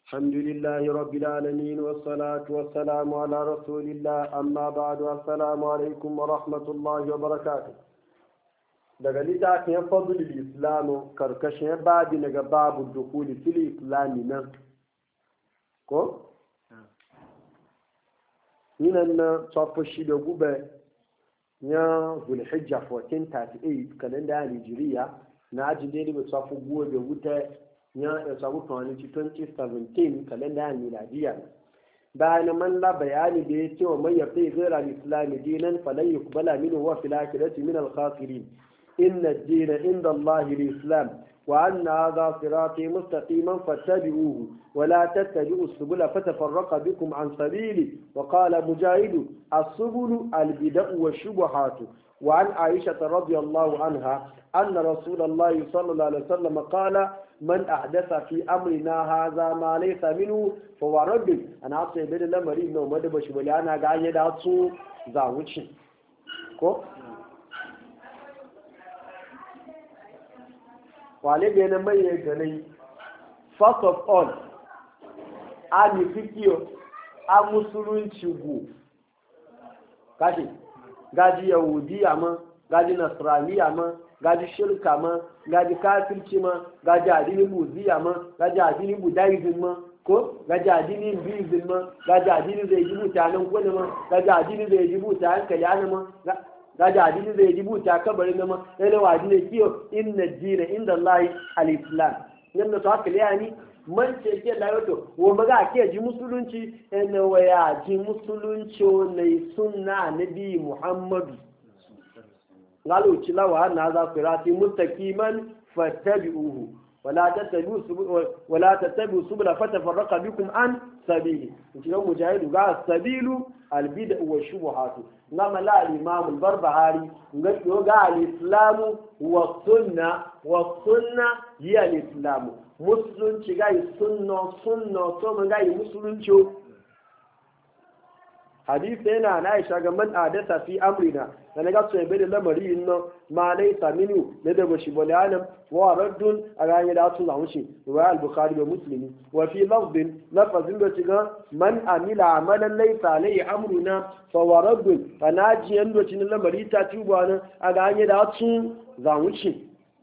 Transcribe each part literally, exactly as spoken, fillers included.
الحمد لله رب العالمين والصلاة والسلام على رسول الله أما بعد السلام عليكم ورحمة الله وبركاته. daga littafin fadlul islamu karkashin babi daga babu dukuli fil islami nan ko yinan na tsofa shi da gube ya zulhijja fourteen thirty-eight kalenda ya nigeria na ajin daidai mai tsofa guwa da wuta ya samu kwanci twenty seventeen kalenda ya miladiya bayan man la bayani da ya ce wa man yafi ghayra al-islam dinan falan yuqbala minhu wa fil akhirati min al-khasirin inna ad-dina inda Allah al-islam wa anna hadha sirati mustaqiman fattabi'uhu wa la tattabi'u as-subula fatafarraqa bikum an sabili wa qala mujahid as-subulu al-bid'u wash-shubuhat وعن عائشة رضي الله عنها أن رسول الله صلى الله عليه وسلم قال من أحدث في أمرنا هذا ما ليس منه فهو رد أنا أصلا بين الأمر إنه مدى بشبالي أنا قاعد يدعو زاوتش كو وعليه بين ما يجري first of all أني فيكيو أمسلون شبو كاشي gaji yahudiya ma gaji nasraniya ma gaji shirka ma gaji kafirci ma gaji addinin buziya ma gaji addinin budaism ma ko gaji addinin buddhism ma gaji addinin zai jibuta nan kone ma gaji addinin zai jibuta hankali ana ma gaji addinin zai jibuta kabarin ma yana wa addinin kiyo inna dina inda Allah al-islam yanda to haka yani man ce ke layoto wo maga ke ji musulunci ene waya ji musulunci ne sunna nabi muhammadu ngalo cilawa na za firati muttaqiman fattabi'uhu wala tattabi'u wala tattabi'u subula fatafarraqa bikum an sabili cikin mujahidu ga sabilu albid'u wa shubuhatu ngama la al-imam al-barbahari ngayo ga al-islamu wa sunna wa sunna hiya al-islamu musulunci gai sunna sunna to mun gai musulunci hadisi yana na Aisha ga man adasa fi amrina dan ga so bai da lamari inno ma laysa minu da da bashi bolalam wa raddun arani da su zamu shi wa al-bukhari da muslimi wa fi lafdin lafazin da ciga man amila amalan laysa alayhi amruna fa waraddun fanaji yando cin lamari ta tuba nan arani da su zamu shi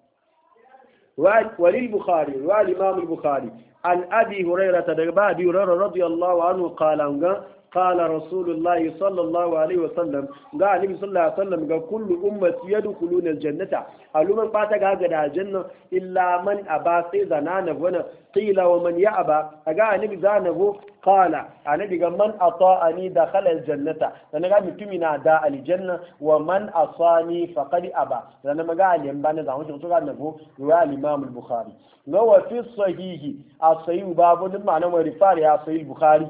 وللبخاري والإمام البخاري عن أبي هريرة دقباء أبي هريرة رضي الله عنه قال قال رسول الله صلى الله عليه وسلم قال النبي صلى الله عليه وسلم قال كل أمة يدخلون الجنة قالوا من فاتك هذا الجنة إلا من أبا سيزنا نبونا قيل ومن يأبى قال النبي زانه قال النبي قال من أطاعني دخل الجنة لأنه قال متمنى داء الجنة ومن أصاني فقد أبى لأنه قال ينبان زانه شخص قال نبو رواه الإمام البخاري لو في الصحيح الصحيح باب المعنى ورفاري الصحيح البخاري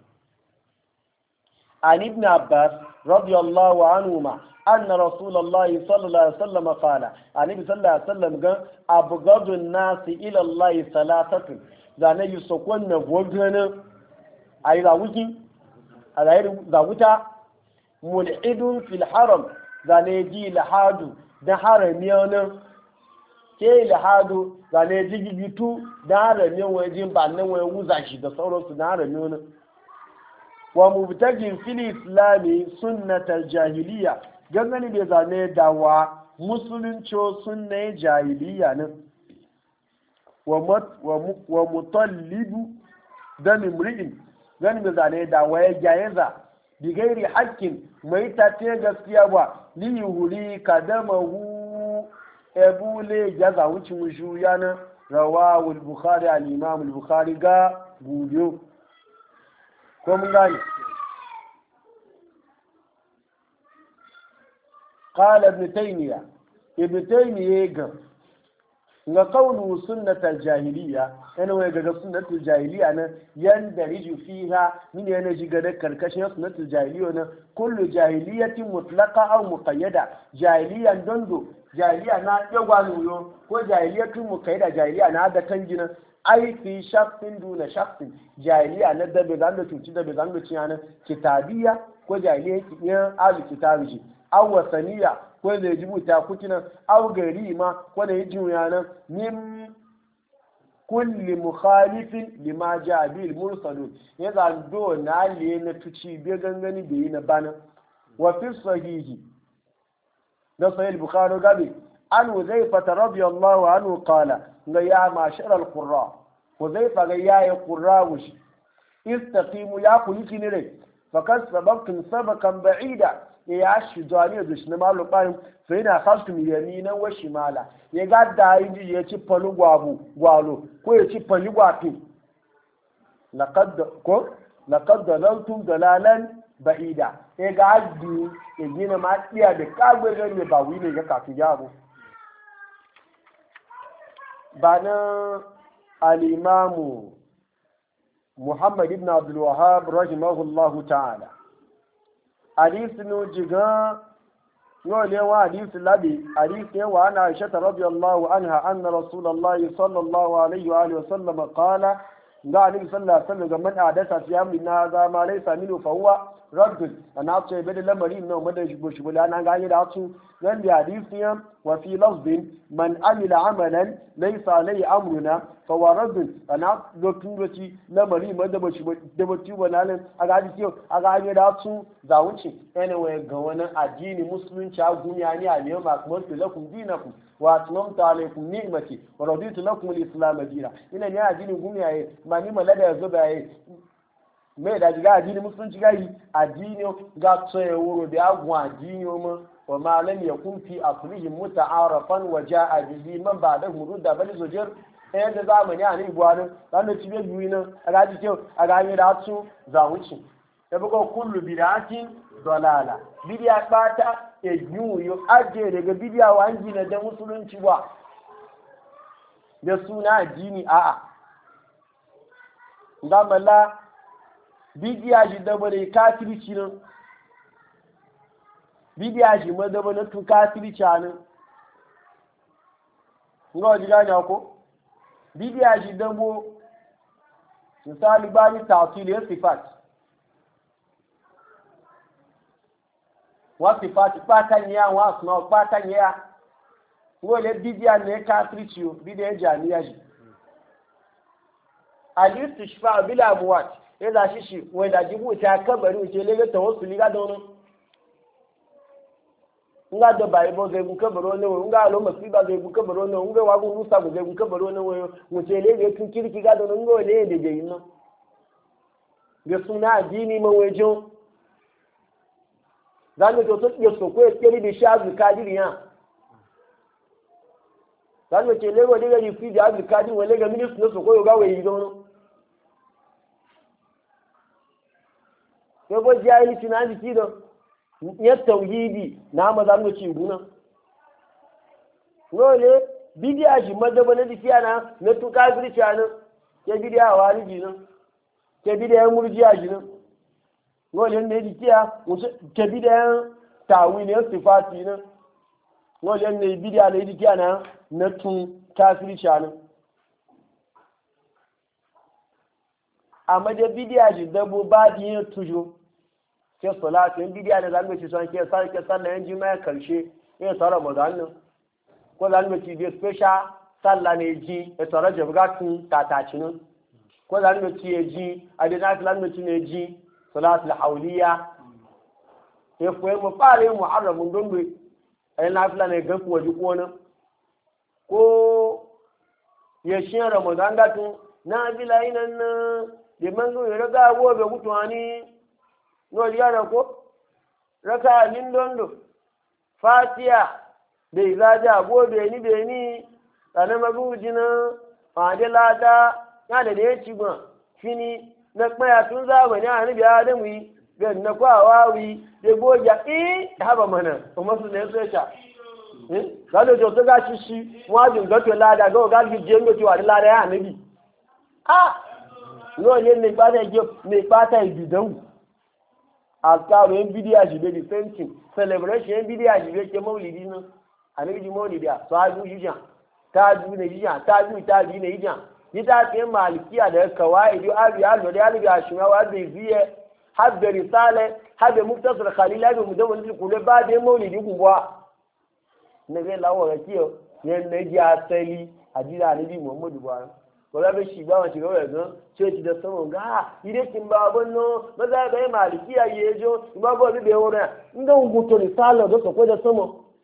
عن ابن عباس رضي الله عنهما أن رسول الله صلى الله عليه وسلم قال النبي صلى الله عليه وسلم قال أبغض الناس إلى الله ثلاثة ذا يسكون نبوغنا أي ذاوكي أي ذاوتا ملحد في الحرم ذا يجي لحاد ده حرميانا ke lahadu ga ne jigitu da harami wajen ba nan waye wuza shi da sauransu da harami wani wa mubtagin fil islami sunnatal jahiliya gangani bai zane dawa musulunci sunnan jahiliya nan wa wa mutallibu dan imri'in gani bai zane dawa ya jayenza bi gairi haƙƙin mai tace gaskiya ba li yuhuri kadamahu ebule jaza wucin wushu yana rawahu al-bukhari al-imam al-bukhari ga gudiyo ko mun gani qala ibn taymiya ibn taymiya ga ga qawlu sunnatul jahiliya yana wai ga sunnatul jahiliya nan yanda riju fiha min yana shiga da karkashin sunnatul jahiliya nan kullu jahiliyatin mutlaqa aw muqayyada jahiliyan dondo jahiliya na yagwa nuyo ko jahiliyatun muqayyada jahiliya na da kan gina ai fi shakhsin duna shakhsin jahiliya na da bai zanga cuci da bai zanga ciyana kitabiya ko jahiliya kiyan alu kitabi aw wasaniya ko da jibuta kutina aw gari ma ko da yijin yana min kulli mukhalifin lima jaa bil mursalun ya zando na le na tuci be gangani be na bana wa fi sahihi da sahih bukhari gabi an uzaifa radiyallahu anhu qala ga ya mashar al qurra uzaifa ga ya ya qurra wushi istaqimu ya kuliki ne rai fakas sabaqtum sabaqan ba'ida ya shi zuwa da shi na malu bayan sai na khastum yaminan wa shimala ya ga da yi ya ci falu gwabu gwalo ko ya ci falu gwafi laqad ko laqad dalaltum dalalan ba'ida ya ga addu ya gina ma tsiya da kagwe ne ba wi ne ga kafi yaro bana al-imamu Muhammad ibn Abdul Wahhab rahimahullahu ta'ala hadith nu jiga yo le wa hadith labi hadith ne wa ana Aisha radhiyallahu anha anna Rasulullahi sallallahu alaihi wa alihi wa sallam qala ga annabi sallallahu alaihi wasallam man adasa fi amrina za ma laysa minhu fa huwa radd ana ce bai da lamari no madan shi go shi bula na ga da su dan da hadisiyan wa fi lafzin man amila amalan laysa alai amruna fa huwa radd ana lokacin da ci lamari madan ba shi da ba ci wala nan aga hadisi aga ga da su za wuce anyway ga wani addini musulunci a duniya ne a ne ma kuma lakum dinakum wa atmamtu alaykum ni'mati wa raditu lakum al-islam dinan ina ne addini gumiyaye ma ni malada yazo baye me da diga addini musulunci gai addini ga tsaye wuro da agwa addini mo wa ma lam yakun fi aslihi muta'arafan wa ja'a bihi man ba'dahu rudda bal zujur eh da zamani a ni gwanin dan da cibe biyu nan aga ji kyau aga yi da su zawuci da bugo kullu bid'atin dalala bidiya bata e yuyo aje daga bidiya wangi na da musulunci ba da suna addini a'a gamala bidiya ji da bare kafirci nan bidiya ji ma da bare tu kafirci nan ngo ji ganya ko bidiya ji da bo misali bani ta'til sifat wa sifati patan ya wa asma patan ya wole bidia ne ka trichio bidia jami'a ji al-istishfa bila amwat ila shishi wanda jibu ta kabari ce lege tawassuli ga dono nga do bible ge bu kabaro ne nga lo masiba ge bu kabaro ne nga wa bu musa ge bu kabaro ne wo mu ce lege tun kirki ga dono ngo le de je ino ge suna dini ma wejo zanu to to yo so ko e keri bi shazu kadiri ya zanu ce lego de ga fi da azu kadiri wale ga minister no so ko yo ga we yi dono ko bo jahili tunani kido ya tauhidi na ma zanu ci guna wole bidiya ji madaba na dikiya na na to kafiri chana ke bidiya waliji na ke bidiya murjiya ji na wole ne dikiya ke bidiya tawili sifati na wole ne bidiya ne dikiya na na tun kafiri chana amma da bidiya ji dabo ba diye tujo ke salatu in bidiya da zamu ci son ke sai ke sallah yan jima'a karshe ya tsara ramadan nan ko zamu ci bi special sallah ne ji ya tsara jabgatun tatacin ko zamu ci ya ji adina zamu ci ne ji salatu al-hawliya ya koyi mu fare muharramun don bai ai nafila ne ga ku waji ko nan ko ya shi ramadan gatun na bila inan da manzo ya raga gobe mutuwani no yana ko raka nin dondo fatiha da izaja gobe ni be ni sana magujina adelata ya da ya ci gba fini na kpaya tun zamani a nabi adamu yi ga na kwawawi da goja eh haba mana kuma su ne sai ta eh gado to to ga shi shi wajin gato lada ga ga gi je ngo wa lada ya nabi ah no ne ne ba da je ne ba ta bidan azkaru en bidiya shi be the same thing celebration en bidiya shi be ke maulidi nan anabi di maulidi a so aju jijan ta ju ne jijan ta ju ta ji ne jijan ni ta ke malikiya da kawaidi abi allo da ali ga shima wa be ziye habbe risale habbe muktasar khalil abi mudawwal kule ba da maulidi kubwa ne ga lawo ga kiyo ne ne ji asali hadira anabi muhammadu ba ko ga shi ba wani ga ga ce ti da sama ga ide kin ba bonno ba za ga maliki ya yejo ba ba bi be wona inda nguto ni sala do ko da sama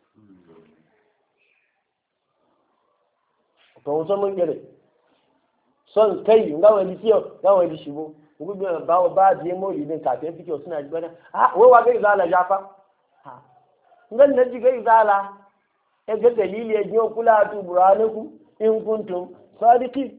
to so mun gere son kai nga wani kiyo nga wani shibo ngubi ba ba je mo lidin ka te fike suna ji bana ah wai wa ga izala jafa ha ngan na ji ga izala e ga dalili ya jiyo kula tu buranaku in kuntum sadiqin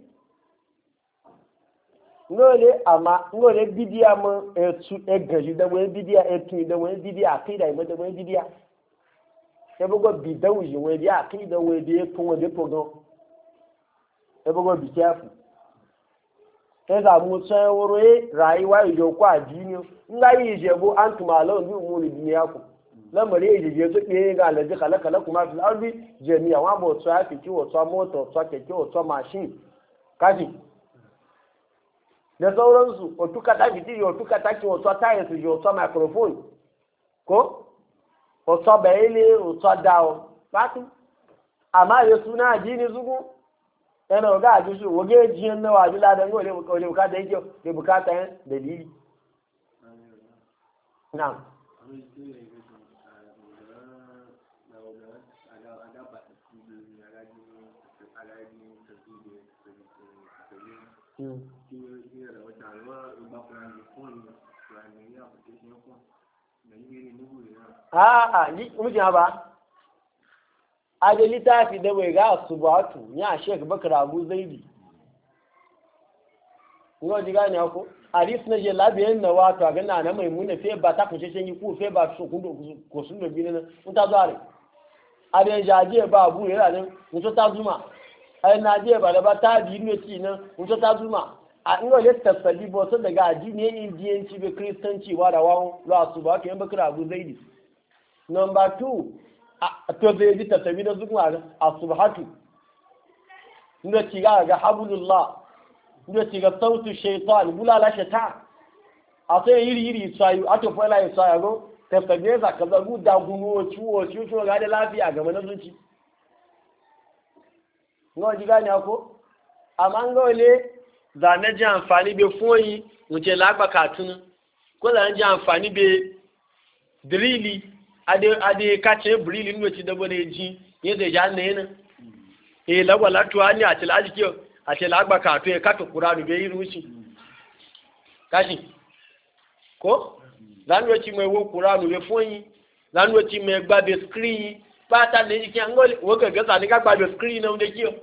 ngole ama ngole bidia mo e tu e gaji da we bidia e tu da we bidia akida mo da we bidia e bogo bidawu ji we dia akida we dia tun we de pogo e bogo bi careful eza mu san wore rayuwa ijo kwa jini nga yi jebu antuma lawan bi umuri duniya ku lamare yi je to be ga alaji kala kala kuma fil ardi jami'a wa bo so afi ki wo so moto so keke wo so machine kaji da sauransu o tuka ta biti o tuka ta ki wo so tire su yo so microphone ko o so bele o so dao bati ama yesu na jini zugu yana ga ji su wage jiyan na waji ladan gole gole bukata yake da bukata yan dalili na'am a a ni mujin ba a da littafi da bai ga subatu ya Sheikh Bakar Abu Zaidi ngo diga ne ko hadis na je labiyan na wato ga na na maimuna fe ba ta kunce shin ku fe ba su ku ko sun da binin mun ta zare a da jaje ba abu yana nan mun ta zuma ai na je ba da ba ta bi ne ci nan mun ta zuma a ngo le tasali bo so daga addini indiyanci be kristanci wa da wawo la subatu yan Bakar Abu Zaidi number two to zai ji tattabi na zuwa a subhatu inda ci ga ga habulullah inda ci ga sautu shaitan bulala shaitan a sai yiri yiri sayu a to fa la sayu go tattabi za ka zagu da gunuwa ciwo ciwo ga da lafiya ga mana zuci ngo ji gani ako amma ngole za na ji amfani be foyi mu ce lagba katun ko za na ji amfani be drili ade ade kace brili nwe ti dabo ne ji yede ja ne na e lagwa latu ani ati laji kiyo ati lagba ka to e ka to qur'anu be yi ruci kashi ko zanwe ti me wo qur'anu be fonyi zanwe ti me gba be screen pata ne ji ki ngol wo ga ga ni ga gba be screen na unde kiyo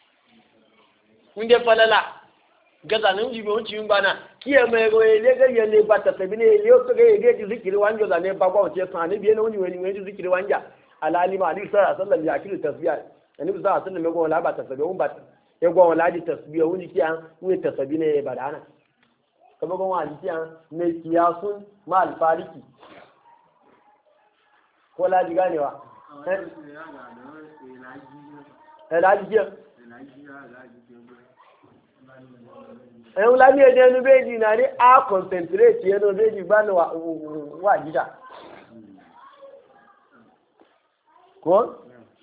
unde falala gaza nan jibe wuci yin bana kiye mai goye le ga yele bata sabi ne le to ga yege ji zikiri wanja da ne ba kwa wuce sani biye ne wani wani wani zikiri wanja alalima ali sallallahu alaihi wasallam ya kiri tasbiya ani sallallahu alaihi wasallam go la ba tasbiya un ba ya go wala di tasbiya wuni kiyan wuni tasbi ne ba dana ka ba go wani kiyan ne kiyasun ma al fariki ko la ji ganewa eh la ji ẹ̀hún lábí ẹ̀dẹ́ ẹnu méjì náà ní a concentrate ẹnu méjì gbá ní wà jíjà kó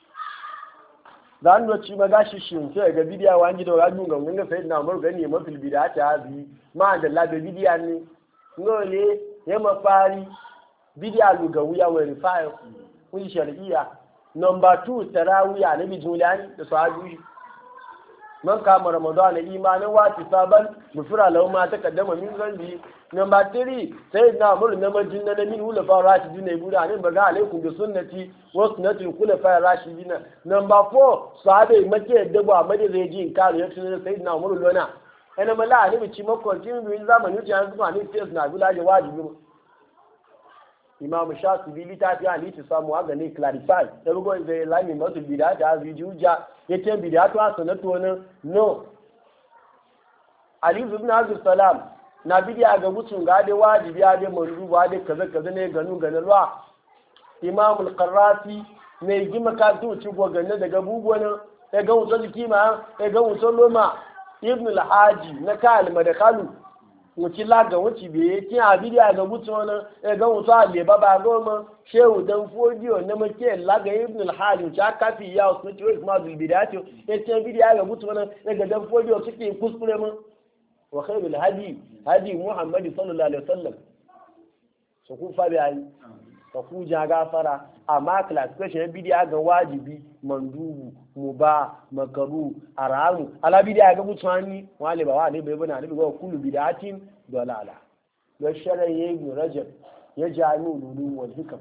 zanuwa ci maga shi shi nke ga bidiya wa gida wa gunga gunga sai na umar gani ma fil bid'a ta bi ma da labe bidiya ne ngole ya mafari bidiya luga wuya wa rifa'i kun shar'iyya number two tarawiya nabi julani da sahabi man kama ramadana imanin wati saban mufira lahu ma takaddama min zambi number three sai na mur na majin na min hulafa rashidina ibuna ne baga alaikum bi sunnati wa sunnati khulafa rashidina number four sahabe make da ba made zai ji kare yace sai na mur lona ana mala ne bi ci makon tin bi zamani ji an zuwa ne sai na gula je wajibi imam shafi'i litafi ali ta samu aga ne clarify da bugo zai lami masu bid'a da azujuja yace bid'a to sanatu ne no ali ibn abdul salam na bid'a ga gutun ga da wajibi ya da manduba da kaza kaza ne ganu ganalwa imam al-qarrafi ne gima ka duci goganne daga bugonin ya ga wutar kima ya ga wutar loma ibn al-haji na kalma da kalu wuci laga wuci biye kin abidiya ga mutu wani e ga mutu a le baba goma shehu dan fodiyo na make laga ibn al-hajj ta kafi ya su ci ma bil bidati e tin bidiya ga mutu wani e ga dan fodiyo suke kuskure mun wa khairul hadi hadi muhammad sallallahu alaihi wasallam so ku fa bi ayi ka ku ja gafara amma classification bidiya ga wajibi mandubu muba makaru aramu ala bidiya ga mutani wale ba wale bai bana ne ga kullu bidatin dalala ya sharaye ibn rajab ya jami lulu wal hikam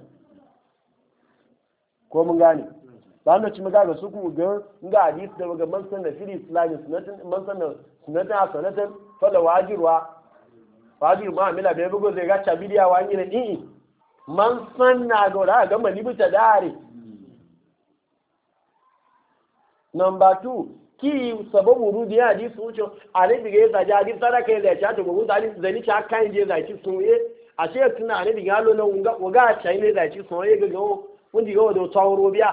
ko mun gane ba na ci maga ga su ku ga ga hadis da ga man sanna fil islam sunnatan man sanna sunnatan sanatan fala wajirwa wajir ma amila bai bugo zai ga ta bidiya wani ne i man sanna ga ra ga mali bita dare. Number two, ki sababu rudi ya hadisi wuce anabi ga yasa jadi sadaka ya zaci ta gogo zali zani ta kan je zaci soye a she tuna anabi ga lo nan ga ga chai ne zaci soye ga go mun diga wado tawro biya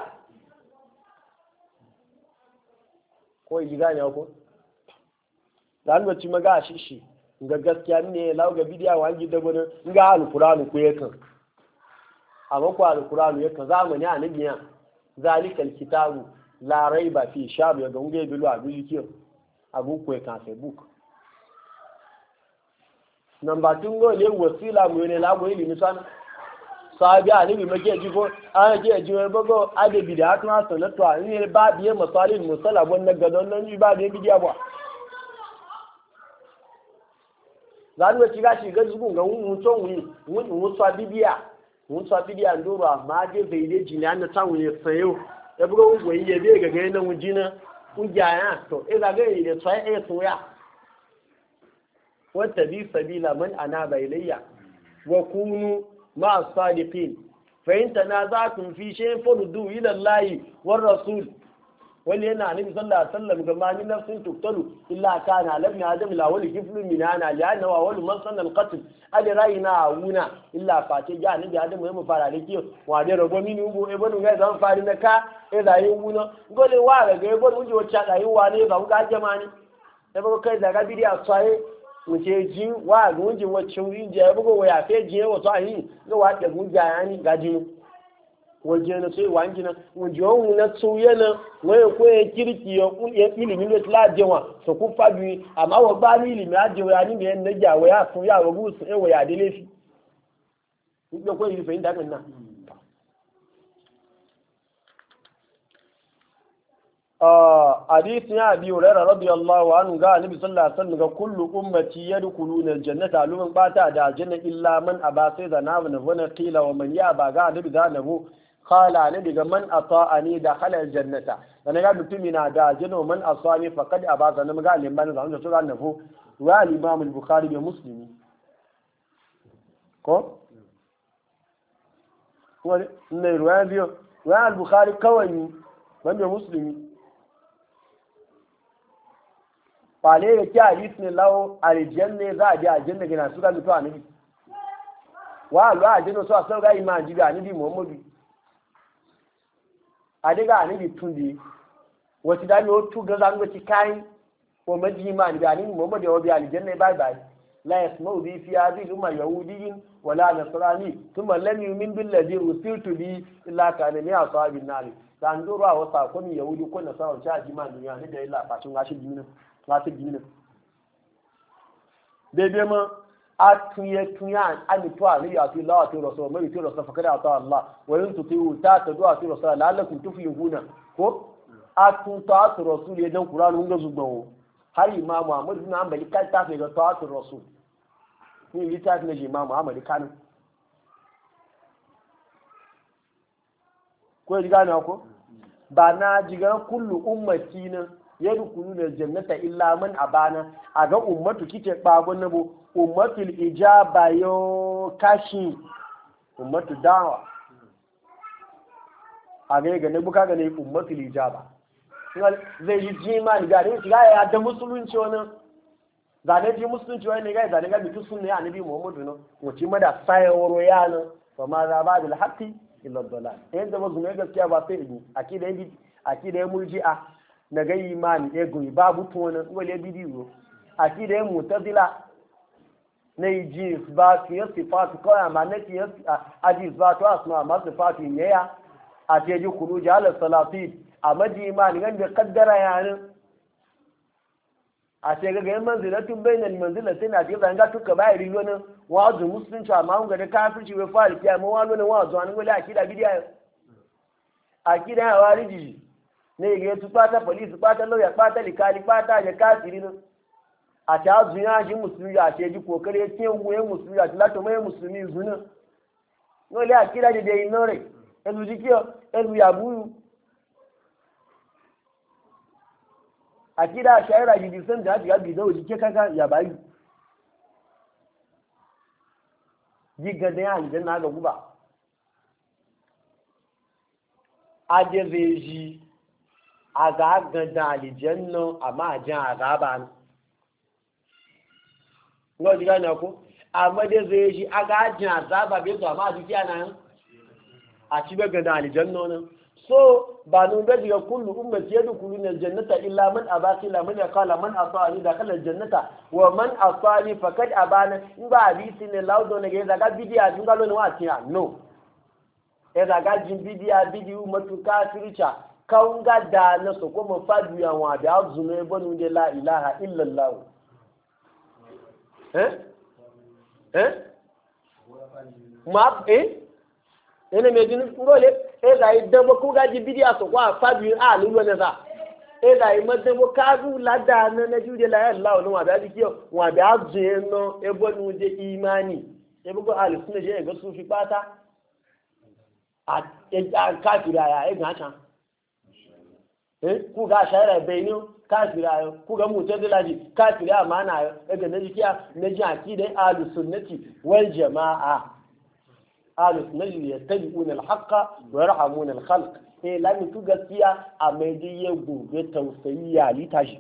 ko yi ga ne ko dan wacce maga shishi ga gaskiya ne lawo ga bidiya wangi da gona ga alqur'ani ko yakan amma ko alqur'ani yakan zamani anabi ya zalikal kitabu la raiba fi shabu ya gunge bilu a biyu kiyo abu ko kan facebook number two go le wasila mu ne la go ilimi sana sabi ani bi make ji ko an je ji we bogo ade bi da tun so na to ni ba biye masalin musalla bon na gadon nan ji ba da bidiya ba zan wa shiga shiga zugun ga mun ton wi mun mun sa bidiya mun sa bidiya ndoro amma je bai de jini na tawo ne sayo ya buga wani ya biya ga gani nan wujina ƙungiyaya to ina ga yi da tsaye ya soya wata bi sabila man ana bailayya wa kunu ma sadiqin fa in tanaza'tum fi shay'in faruddu ila Allah war rasul wani yana annabi sallallahu alaihi wasallam ga mani nafsin tuktalu illa kana lam adam la wali kiflu min ana li'anna wa wal man sanna al-qatl adi raina wuna illa fate ja annabi adam mu fara da kiyo wa da rago mini ubu e bonu ga zan fari na ka e da yin wuna gole wa ga ga bonu uji wacce da yin wa ne ga ga jamani e ba kai daga bidiya tsaye wuce ji wa ga unji wacce wuri je e bugo waya fe je wato ayi ga wa da gunja yani ga jinu waje na sai wangi na waje wani na tsoye na wani kwaye kirki ya ilimin da tila jewa su kun fabi amma wa ba ni ilimin ajewa ya ni da yan naja wa ya sun ya wabu su yan waya da laifi duk da kwaye rufin damin na hadisi ya biyu rara radiyallahu anhu ga annabi sallallahu alaihi wasallam ga kullu ummati yadkhuluna aljannata aluman bata da aljanna illa man aba sai da na wa qila wa man ya ba ga annabi da nabu qala ne daga man ata'ani da halal jannata dan ga mutumi na da jino man asani faqad abaza na ga liman da su ga nafu wa al-imam al-bukhari da muslimi ko ko ne ruwa biyo wa al-bukhari kawai wanda muslimi fale ya ki hadis ne lawo aljanna za a je aljanna gina su ga mutu annabi wa alwa aljanna so a sauka iman jibi annabi muhammadu adiga anibi tundi wati dami o tu ga zango ti kai o maji imani bi ani muhammad wa bi aljanna bye bye la yasma'u bi fi hadhihi umma yahudiyyin wala nasrani thumma lam yu'min bil ladhi ursiltu bi illa kana min ashabin nar dan duro wa sa ko ni yahudi ko nasara cha imani ya ne da illa fatun gashi dinin gashi dinin bebe ma atuye tuyan ani to ani ya fi lawa to rasul mai to rasul fakada ta Allah wa in tutiu ta ta du'a fi rasul la'allakum tuflihuna ko atun ta to rasul ya dan qur'an mun ga zubawo har imam Muhammad ibn Hanbali kai ta fi ga ta to rasul ni litaf ne imam Muhammad kanu ko diga na ko ba na jiga kullu ummati na yadkhuluna aljannata illa man abana aga ummatu kike babon nabo ummatul ijaba yo kashi ummatu dawa aga ga ne buka ga ne ummatul ijaba zai yi jima ni ga ne shiga ya da musulunci wannan zane ji musulunci wani ga zane ga bitu sunne ya annabi Muhammadu no wuci mada sai woro ya no fa ma za ba bil haqqi illa dalal yanda ba zume gaskiya ba sai ido akida yi akida yi murji'a na ga imani e goyi babu to wannan wale bidiyo akida yi mu'tazila na ji isbatu ya sifatu kawai amma na ki a ji isbatu asma amma sifatu ne ya a ce ji kuru ji ala salafi a maji imani gan da kaddara yanin a ce ga ganin manzilatun bainal manzilatin na ce zanga tuka bai rilo nan wazu musulunci amma mun ga da kafirci bai fara kiya mun wano nan wazu an gole akida bidiya akida ya wariji ne ga tu pata police pata lawyer pata likali pata ya kafiri nan a ta zuya shi musulmi a ce ji kokare ya ce wuye musulmi a tilato mai musulmi zuna gole akida da dai nore elu jikiyo elu ya buyu akida shaira ji san da ya bi da jike kaka ya bayu jiga da ya aljanna ga guba ajeveji aga ganda aljanna amma jan azaba ne ngo diga na ko amma da zai shi aga jan azaba bai to amma jiki ana a ci be ganda aljanna ne so ba nun da diga kullu ummati yadkhuluna aljannata illa man abaki la man qala man asani dakhala aljannata wa man asani faqad abana in ba hadisi ne laudo ne ga daga bidiya jun galo ne wa tiya no e daga jin bidiya bidiyu matu kafircha kaunga da na so ko mo fadu ya wa da azume bonu de la ilaha illa allah eh eh ma eh ene me din ngole e da idan ba ku gaji bidiya so kwa fadu a lulu ne za e da i madan bo ka du lada na na jude la Allah no wa da dikiyo wa da azuye no e bonu de imani e bugo al sunna je ga sufi pata a e kafira ya e ga can eh ku ga shaira bayinu kafira yo ku ga mutazila ji kafira amana yo e ga najiya naji akidai al sunnati wal jamaa ahlus sunnah yattabi'una al-haqqa wa yarhamuna al-khalq eh lami tu gaskiya a mai diye gobe tausayi ya litashi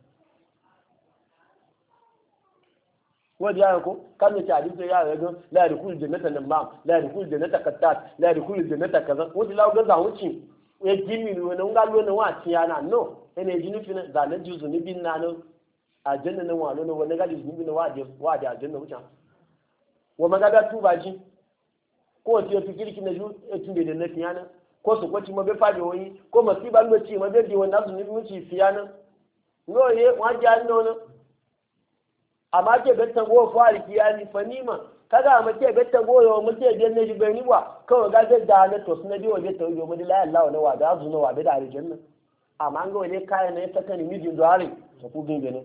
wadi ya ko kan ta hadisi ya ga la yadkhul jannata limam la yadkhul jannata qattat la yadkhul jannata kaza wadi lawo ga zawuci ya jimi ne wannan ga lona wa tiyana no ene jini fina da na juzu ni bin nan a janna nan wa lona wannan ga juzu bin wa da wa da janna wuce wa magada tubaji ko ti fi kirki na ju tunde da na fiyana ko su kwaci ma be fadi woni ko masiba no ci ma be di wannan su ni mu ci fiyana no ye wa ja no no amma ke gatta go fari kiyani fanima kaga ma ke gatta go yo mu ke den ne jibe ni wa kawai ga ga da na to sunna di waje to yo mu di la Allah ne wa da zuno wa da aljanna amma an ga wani kai ne ta kani mijin duare to ku gin ne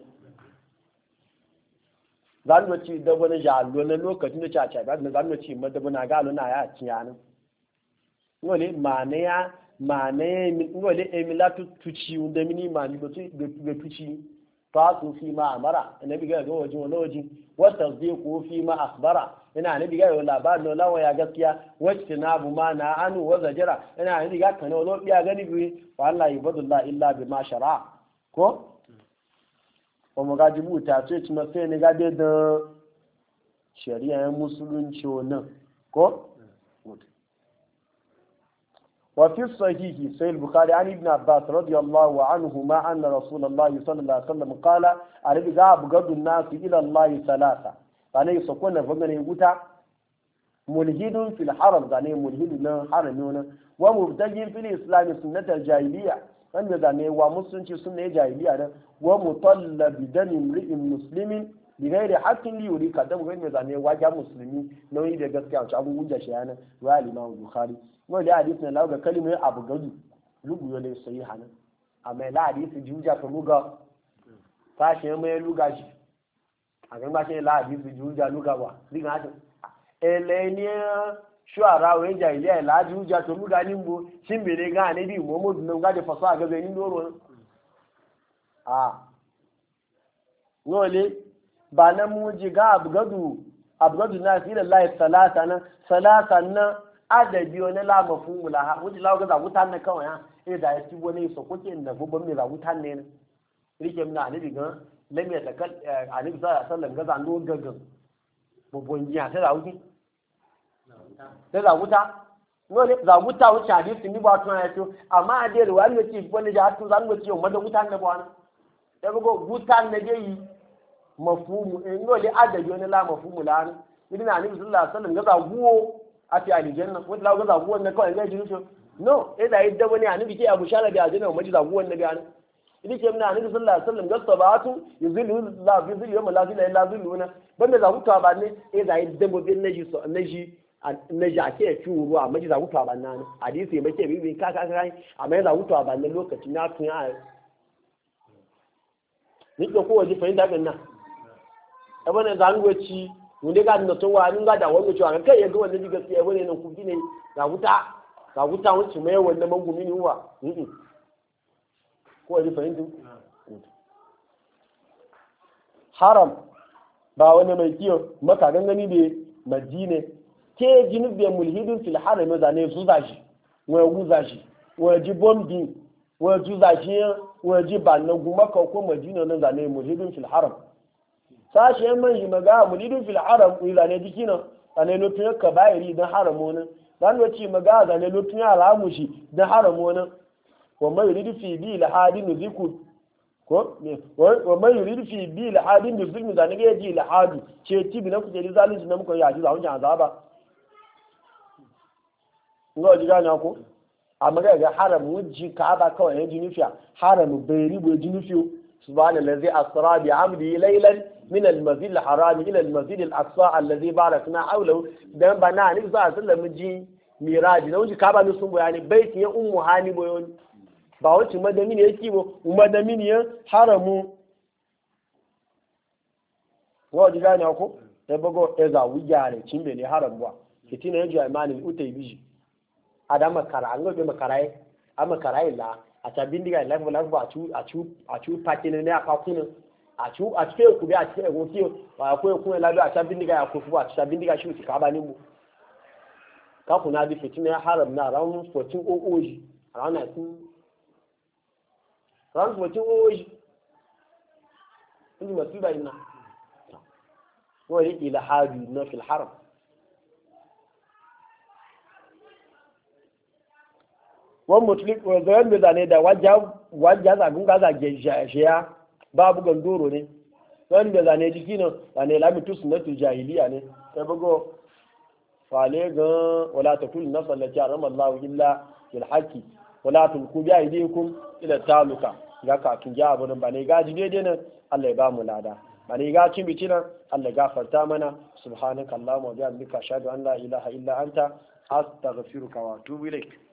zan mu ci da wani jalo na lokacin da caca ba zan mu ci ma da bana galo na ya ciyana wole mane ya mane mi wole emilatu tuci unda mini mani go be tuci fa su fi ma amara annabi ga ga wajin wala wajin wa tasdiqu fi ma akhbara ina annabi ga wala ba no lawa ya gaskiya wacce na bu ma na anu wa zajira ina annabi ga kana wala biya gani bi wallahi ibadullah illa bima shara ko o mo ga jibuta ce ci ma sai ne ga da shari'a musulunci wannan ko وفي الصحيح سيد البخاري عن ابن عباس رضي الله عنهما أن رسول الله صلى الله عليه وسلم قال أربي غاب قد الناس إلى الله ثلاثة قال يسكون فمن يقول ملحد في الحرم قال ملحد من حرمون ومبتغي في الإسلام سنة الجاهلية أن ذا ومسلم سنة الجاهلية ومطلب بدم امرئ مسلم بغير حق ليوري قدم غير ذا وجه مسلمين نوي ده gaskiya wace abun gunja shi yana wa Imam Bukhari wanda hadisi ne lawa ga kalimar abu gadu lugu ne sai hana amma la hadisi juja ka luga tashi mai luga shi a ga ba shi la hadisi juja luga ba diga haka elenia shuara we jahiliya la juja to luga nimbo shin bere ga ne bi Muhammadu nan ga da fasaha ga ni doro a wole ba na muji ga abgadu abgadu na fi lillahi salata na salata na adabi wani la mafhumula ha wuji lawo ga za wutan na kawai ha eh da ya ci wani so kuke da gubban me za wutan ne rike muna anabi ga lam ya takal anabi sallallahu alaihi wasallam ga za no gagan bubun ya ta da wuti ta da wuta no ne za wuta wuce hadisi ni ba tun ya to amma a dai ruwa ne ci wani ja tun zan wuce yau madan wutan da ba wani da bugo wutan ne dai mafhumu in dole adabi wani la mafhumu la ne idan annabi sallallahu alaihi wasallam ga zaguwo a fi aljanna wanda la ga zaguwo ne kawai ga jinu no eh da yadda wani annabi ke abu shara da aljanna maji zaguwo ne ga idan ke muna annabi sallallahu alaihi wasallam ga sabatu yuzilu la fi zilli yawma la zilla illa zilluna banda zagu to ba ne eh da yadda mo bin naji so naji naji ake ci ruwa maji zagu to ba nan hadisi make bibi ka ka kai amma zagu to ba nan lokacin na tun a ni ko waje fahimta kan nan abana zangoci wanda ga da to wani ga da wani cewa kai yanzu wannan ji gaskiya bane nan ku ne ga wuta ga wuta wuce mai wannan mangumi ne uwa ko waje fahimta haram ba wani mai kiyo maka gangani da madina ke jinubiyar mulhidin fil haram zane su zashi wani guza shi wani ji bombin wani ji zashi wani ji ba na gumaka ko madina na zane mulhidin fil haram sashen man shi maga mulhidin fil haram ku zane jiki nan zane lotun ya ka bayari don haramu nan zane wace maga zane lotun ya alamu shi don haramu nan wa mai yuridu fi bi lahadi nuziku ko wa mai yuridu fi bi lahadi nuziku zane ga yaji lahadi ce tibi na kuje zalunci na muka yaji za wancan azaba ngo ji gane ko amma ga haram wuji ka ba kawai yaji nufiya haram bai ribo yaji nufiyo subhanallazi asra bi amdi laylan min al-masjid al-haram ila al-masjid al-aqsa alladhi barakna hawlahu dan bana ni za sallam ji miraji na wuji ka ba sun bayani baitin ya ummu hani boyon ba wacce madami ne yake bo madami ne haramu wa ji gane ko sai bago eza wujare cimbe ne haram ba kitina yaji imani utai biji adama kara an gobe makarai amma karai la a ta bindiga la ba la ba chu a chu a chu patine ne aka kunu a chu a chu ku bi a chu ko ti ba ko ku la do a ta bindiga ya ku fu a ta bindiga shi ka ba ni mu ka kuna bi fitina haram na ran fourteen hundred oji ran na tun ran fourteen hundred oji ni masiba ina wa yi ila hadi na fil haram wọ́n mutlik ọ̀zọ̀rọ̀ mi zane da wájá zagun gaza jẹ́ṣẹ́yá babu gandoro ne wọ́n mi zane jiki nan zane lamitu sunatu jahiliya ne ta bugo fale gan wala ta tuli na sallaci a ramar lawu illa ilhaki wala ta ku biya ide kun ila taluka ga katun ja abu nan ba ne gaji daidai nan Allah ya ba mu lada ba ne ga cin bici nan Allah gafarta mana subhanaka allahumma wa bihamdika ashhadu an la ilaha illa anta astaghfiruka wa atubu ilaik